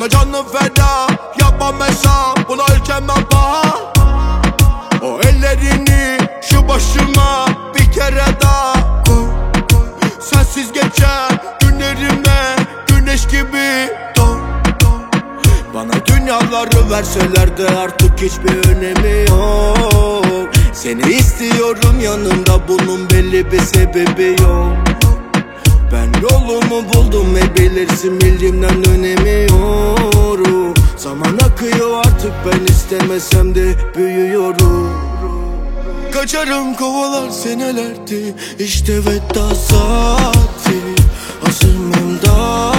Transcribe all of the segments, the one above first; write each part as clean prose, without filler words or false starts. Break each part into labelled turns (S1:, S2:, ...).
S1: Sana canım feda, yapmam hesap, buna ölçemem paha. O ellerini şu başıma bir kere daha koy. Sensiz geçer günlerime güneş gibi doğ. Bana dünyaları verseler de artık hiçbir önemi yok. Seni istiyorum yanımda, bunun belli bir sebebi yok. Ben yolumu buldum ve bilirsin, bildiğimden dönemiyorum. Zaman akıyor artık, ben istemesem de büyüyorum. Kaçarım kovalar senelerdi, işte veda saati. Azimimde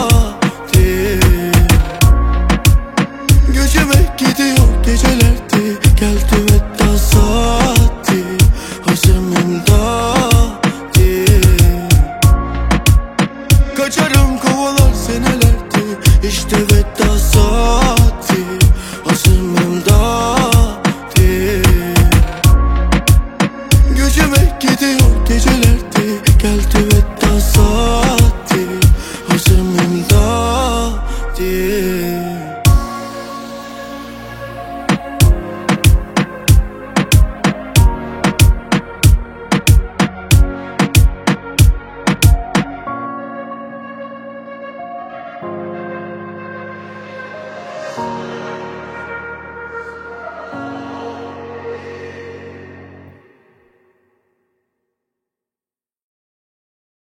S1: Göçeme gidiyor gecelerdi, geldi veda saati. Azimimde kaçarım kovalar senelerdi, işte veda saati. Azimimde